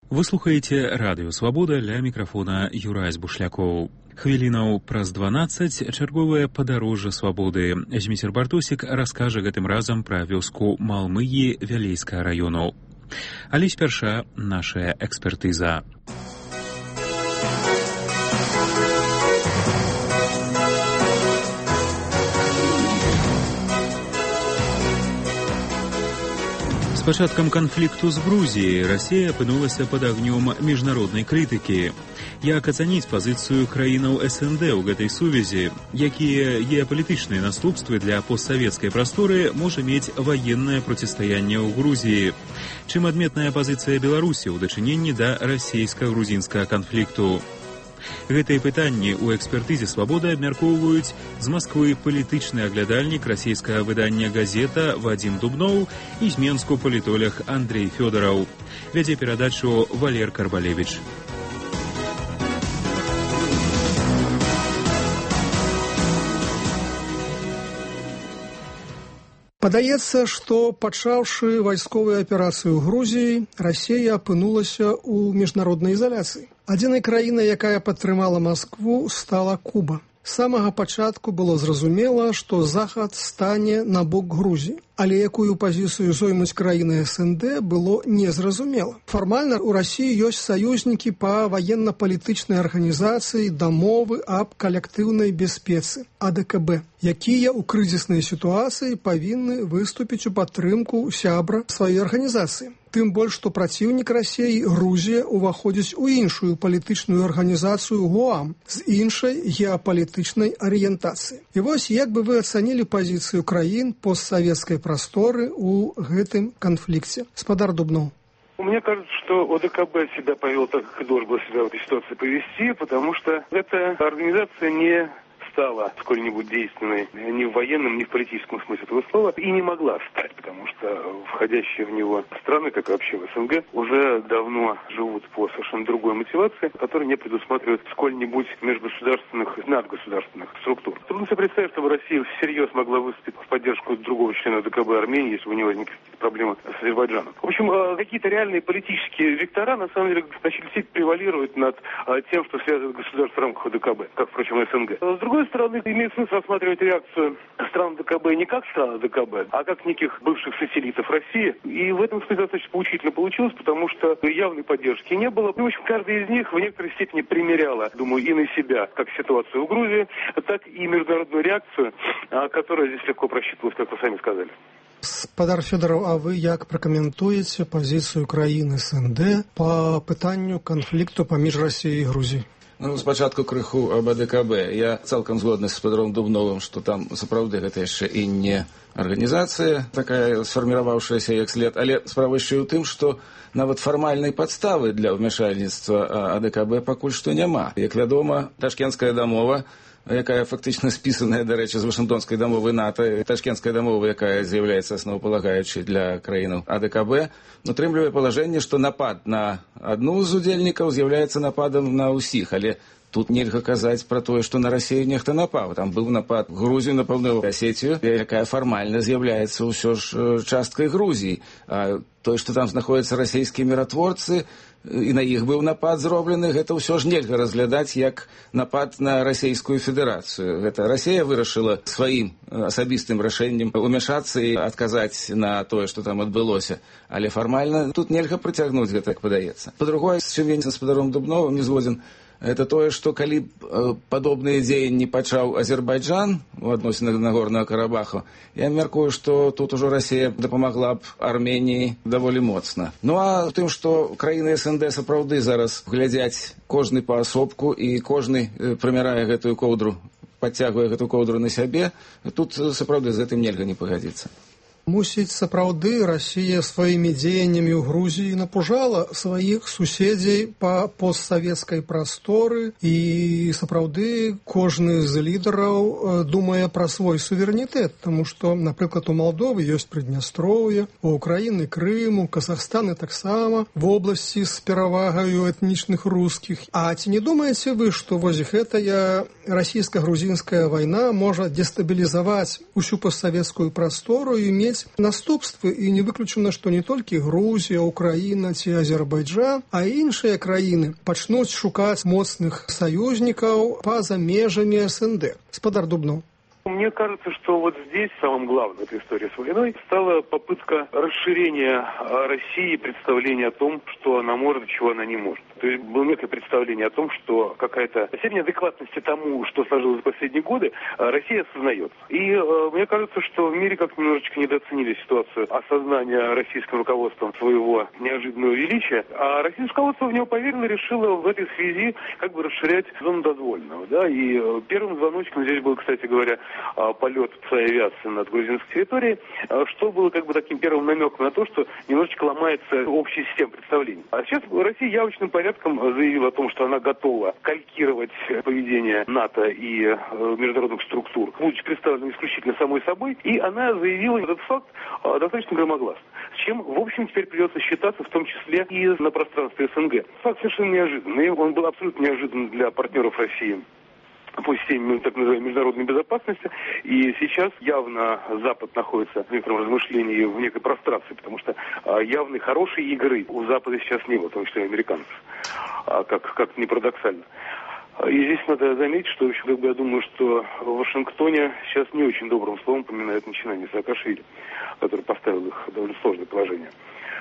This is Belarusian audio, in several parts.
Вы слухаеце радыё Свабода, ля мікрафона Юрай Бушлякоў. Хвілінаў праз 12 чарговае падарожжа свабоды. Зміцер Бартосік раскажа гэтым разам пра вёску Малмыі Вялейскага раёну. Але спярша нашая экспертыза. С пачаткам канфлікту з Грузіяй Расія апынулася пад агнём міжнароднай крытыкі. Як ацаніць пазіцыю краінаў СНД ў гэтай сувязі, якія геапалітычныя наступствы для постсавецкай прасторы можа мець ваеннае процістаянне ў Грузіі? Чым адметная пазіцыя Беларусі ў дачыненні да расійска-грузінскага канфлікту? Гэтыя пытанні ў экспертызе «Свабода» абмяркоўваюць з Масквы палітычны аглядальнік расійскага выдання «Газета» Вадзім Дубноў і з Менску палітолог Андрей Фёдораў. Вядзе перадачу Валер Карбалевіч. Падаецца, што, пачаўшы вайсковую аперацыю ў Грузіі, Расія апынулася ў міжнароднай ізаляцыі. Адзінай краінай, якая падтрымала Маскву, стала Куба. З самага пачатку было зразумела, што Захад стане на бок Грузіі. Але якую пазіцыю зоймуць краіны СНД, было незразумела. Фармальна ў Расіі ёсць саюзнікі па ваенна-палітычнай арганізацыі дамовы аб калектыўнай бяспецы, АДКБ, якія ў крызіснай сітуацыі павінны выступіць у падтрымку сябра сваёй арганізацыі. Тым больш, што праціўнік Расіі, Грузія, уваходзіць у іншую палітычную арганізацыю ГУАМ з іншай геапалітычнай арыентацыяй. І вось як бы вы ацанілі пазіцыю краін постсавецкай просторы у гэтым конфликте. Господар Дубнов. Мне кажется, что ОДКБ себя повел так, как и должен был себя в этой ситуации повести, потому что эта организация не стала сколь-нибудь действенной ни в военном, ни в политическом смысле этого слова, и не могла стать, потому что входящие в него страны, как и вообще в СНГ, уже давно живут по совершенно другой мотивации, которая не предусматривает сколь-нибудь межгосударственных и надгосударственных структур. Трудно себе представить, чтобы Россия всерьез могла выступить в поддержку другого члена ДКБ Армении, если у него возникли проблемы с Азербайджаном. В общем, какие-то реальные политические вектора, на самом деле, начали превалировать над тем, что связывает государство в рамках ОДКБ, как, впрочем, и СНГ. С другой стороны, имеет смысл рассматривать реакцию стран ДКБ не как страны ДКБ, а как неких бывших сателлитов России. И в этом смысле достаточно поучительно получилось, потому что явной поддержки не было. И, в общем, каждая из них в некоторой степени примеряла, думаю, и на себя, как ситуацию в Грузии, так и международную реакцию, которая здесь легко просчитывалась, как вы сами сказали. Господар Фёдоров, а вы як пракаментуеце пазіцыю краін СНД па пытанню канфлікту паміж Расіяй і Грузіяй? Спачатку крыху об АДКБ. Я цалкам згодны з спадаром Дубновым, што там сапраўды гэта яшчэ і не арганізацыя, такая сфарміраваўшаяся як след, але справа яшчэ ў тым, што нават фармальнай падставы для ўмяшальніцтва АДКБ пакуль што няма. Як вядома, Ташкенская дамова, якая фактычна спісаная, дарэчы, з Вашынгтонскай дамовы НАТО, Ташкенская дамова, якая з'яўляецца асноўпалагаючай для краінаў АДКБ, утрымлівае палажэнне, што напад на адну з удзельнікаў з'яўляецца нападам на ўсіх, але тут нельга казаць пра тое, што на Расію нехта напаў. Там быў напад Грузію на Паўднёвую Асетію, якая фармальна з'яўляецца ўсё ж часткай Грузіі. А тое, што там знаходзяцца расійскія міратворцы, і на іх быў напад зроблены, гэта ўсё ж нельга разглядаць як напад на Расійскую Федэрацыю. Гэта Расія вырашыла сваім асабістым рашэннем умяшацца і адказаць на тое, што там адбылося. Але фармальна тут нельга прыцягнуць гэта, як падаецца. Па-другое, з чым я з спадаром Дубновым не згодзін, это тое, што калі падобныя дзеянні пачаў Азербайджан у адносінах Нагорнага Карабаху, я мяркую, што тут ужо Расія дапамагла б Арменіі даволі моцна. Ну а тым, што краіны СНД сапраўды зараз глядзяць кожны паасобку і кожны прымярае гэтую коўдру, падцягвае гэтую коўдру на сябе, тут сапраўды з гэтым нельга не пагадзіцца. Мусіць, сапраўды, Расія сваімі дзеяннямі ў Грузіі напужала сваіх суседзей па постсавецкай прасторы, і сапраўды кожны з лідараў думае пра свой суверэнітэт, таму што, напрыклад, у Малдовы ёсць Прыднястроўе, у Украіны Крым, у Казахстана таксама вобласці з перавагаю этнічных рускіх. А ці не думаеце вы, што вось гэтая расійска-грузінская вайна можа дестабілізаваць усю постсавецкую прастору і мець чакаць наступствы, і не выключана, што не толькі Грузія, Украіна ці Азербайджан, а іншыя краіны пачнуць шукаць моцных саюзнікаў па-за межамі СНД. Спадар Дубноў. Мне кажется, что вот здесь самым главным в этой истории с войной стала попытка расширения России представления о том, что она может, чего она не может. То есть было некое представление о том, что какая-то степень адекватности тому, что сложилось в последние годы, Россия осознает. И мне кажется, что в мире как-то немножечко недооценили ситуацию осознания российским руководством своего неожиданного величия, а российское руководство в него поверило и решило в этой связи как бы расширять зону дозволенного. Да? И первым звоночком здесь был, кстати говоря, полет своей авиации над грузинской территорией, что было как бы таким первым намеком на то, что немножечко ломается общая система представлений. А сейчас Россия явочным порядком заявила о том, что она готова калькировать поведение НАТО и международных структур, будучи представлена исключительно самой собой, и она заявила этот факт достаточно громогласно. С чем, в общем, теперь придется считаться, в том числе и на пространстве СНГ. Факт совершенно неожиданный, он был абсолютно неожиданным для партнеров России по системе так называемой международной безопасности. И сейчас явно Запад находится в некотором размышлении, в некой прострации, потому что явной хорошей игры у Запада сейчас не было, в том числе и американцев, как ни парадоксально. И здесь надо заметить, что еще, как бы, я думаю, что в Вашингтоне сейчас не очень добрым словом поминают начинание Саакашвили, который поставил их в довольно сложное положение.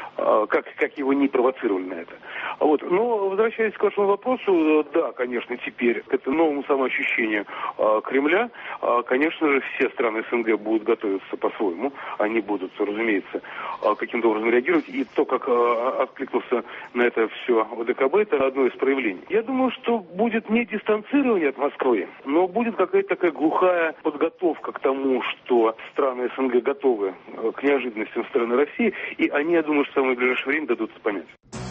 Как его не провоцировали на это. Вот. Но, возвращаясь к вашему вопросу, да, конечно, теперь к этому новому самоощущению Кремля, конечно же, все страны СНГ будут готовиться по-своему. Они будут, разумеется, каким-то образом реагировать. И то, как откликнулся на это все ОДКБ, это одно из проявлений. Я думаю, что будет не дистанцирование от Москвы, но будет какая-то такая глухая подготовка к тому, что страны СНГ готовы к неожиданностям стороны России. И они, я думаю, что в ближайшее время дадут понять.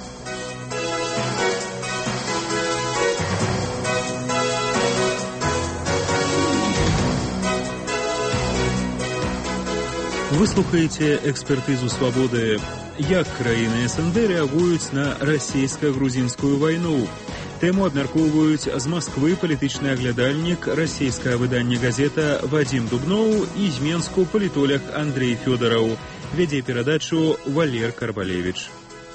Выслухаеце экспертызу «Свабоды». Як краіны СНД рэагуюць на расійска-грузінскую вайну? Тэму абмяркоўваюць з Масквы палітычны аглядальнік, расійскае выданне газета Вадзім Дубноў і з Менску палітолог Андрей Фёдараў. Вядзе перадачу Валер Карбалевич.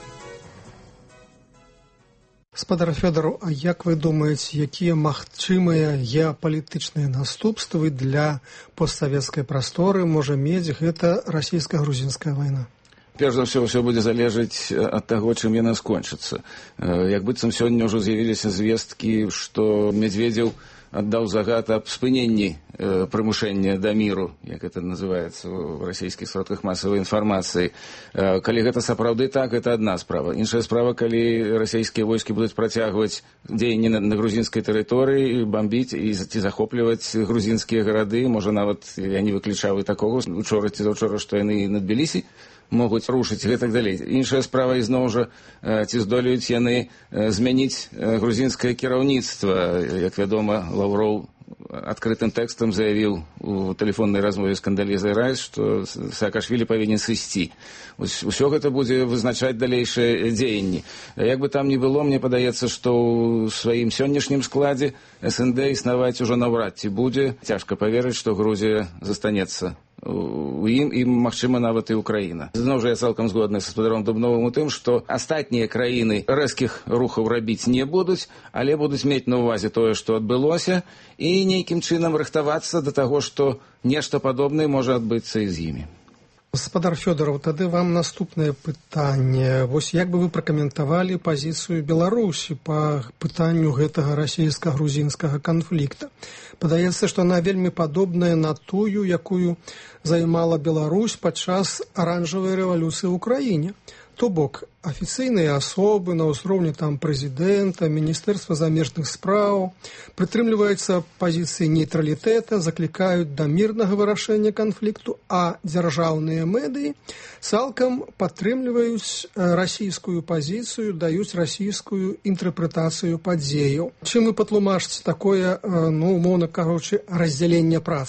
Спадар Фёдараў, а як вы думаеце, якія магчымыя геапалітычныя наступствы для постсавецкай прасторы можа мець гэта расійска-грузінская вайна? Перш за ўсё будзе залежаць ад таго, чым яна скончыцца. Як быццам сёння ўжо з'явіліся звесткі, што Медведзеў аддаў загад аб спыненні прымушэння да міру, як это называецца ў расійскіх сродках масавай інфармацыі. Калі гэта сапраўды так, гэта адна справа. Іншая справа, калі расійскія войскі будуць працягваць дзеянні на грузінскай тэрыторыі, бамбіць і захопліваць грузінскія гарады, можа нават я не выключаў і такога учора ці заўчора, што яны над Тбілісі могуць рушыць і так далей. Іншая справа, ізноў жа, ці здолеюць яны змяніць грузінскае кіраўніцтва. Як вядома, Лаўроў адкрытым тэкстам заявіў у тэлефоннай размове з Кандалізай Райс, што Саакашвілі павінен сысці. Усё гэта будзе вызначаць далейшыя дзеянні. Як бы там ні было, мне падаецца, што ў сваім сённяшнім складзе СНД існаваць ужо наўрад ці будзе. Цяжка паверыць, што Грузія застанецца у ім і, магчыма, нават і Украіна. Зноў жа я цалкам згодны са спадаром Дубновым у тым, што астатнія краіны рэзкіх рухаў рабіць не будуць, але будуць мець на ўвазе тое, што адбылося, і нейкім чынам рыхтавацца да таго, што нешта падобнае можа адбыцца і з імі. Спадар Фёдараў, тады вам наступнае пытанне. Вось як бы вы пракаментавалі пазіцыю Беларусі па пытанню гэтага расійска-грузінскага канфлікта? Падаецца, што она вельмі падобная на тую, якую займала Беларусь падчас аранжавай рэвалюцыі ў краіне. То бок, афіцыйныя асобы на ўзроўні там прэзідэнта, Міністэрства замежных спраў прытрымліваюцца пазіцыі нейтралітэта, заклікаюць да мірнага вырашэння канфлікту, а дзяржаўныя медыі цалкам падтрымліваюць расійскую пазіцыю, даюць расійскую інтэрпрэтацыю падзеяў. Чым вы патлумачыце такое, умоўна кажучы, раздзяленне працы?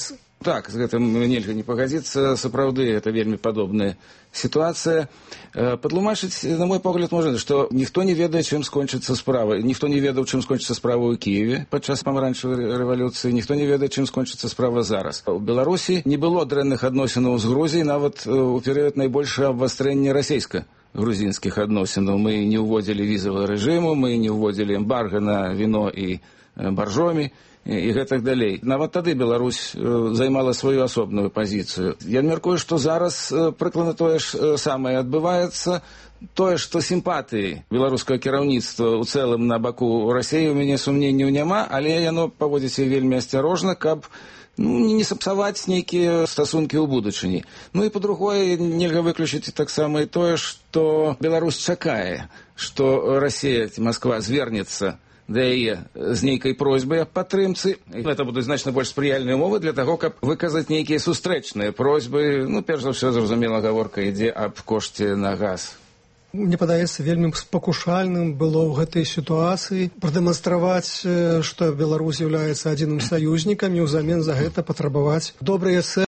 Так, з гэтым нельга не пагадзіцца. Сапраўды, гэта вельмі падобная сітуацыя. Патлумачыць, на мой погляд, можна, што ніхто не ведае, чым скончыцца справа. Ніхто не ведаў, чым скончыцца справа ў Кіеве падчас памаранчавай рэвалюцыі. Ніхто не ведае, чым скончыцца справа зараз. У Беларусі не было дрэнных адносінаў з Грузіяй нават у перыяд найбольшага абвастрэння расійска-грузінскіх адносінаў. Мы не ўводзілі візавага рэжыму, мы не ўводзілі эмбарга на віно і баржомі. І гэтак далей. Нават тады Беларусь займала сваю асобную пазіцыю. Я мяркую, што зараз прыкладна тое ж самае адбываецца. Тое, што сімпатыі беларускага кіраўніцтва ў цэлым на баку Расіі у мяне сумненняў няма, але яно паводзіць вельмі асцярожна, каб не сапсаваць нейкія стасункі ў будучыні. Ну і па-другое, нельга выключыць таксама і тое, што Беларусь чакае, што Расія, Масква звернецца да яе з нейкай просьбай аб падтрымцы. Гэта будуць значна больш спрыяльныя умовы для таго, каб выказаць нейкія сустрэчныя просьбы. Перш за ўсё, зразумела, гаворка ідзе аб кошце на газ. Мне падаецца, вельмі спакушальным было ў гэтай сітуацыі прадэманстраваць, што Беларусь з'яўляецца адзіным саюзнікам і ўзамен за гэта патрабаваць добрыя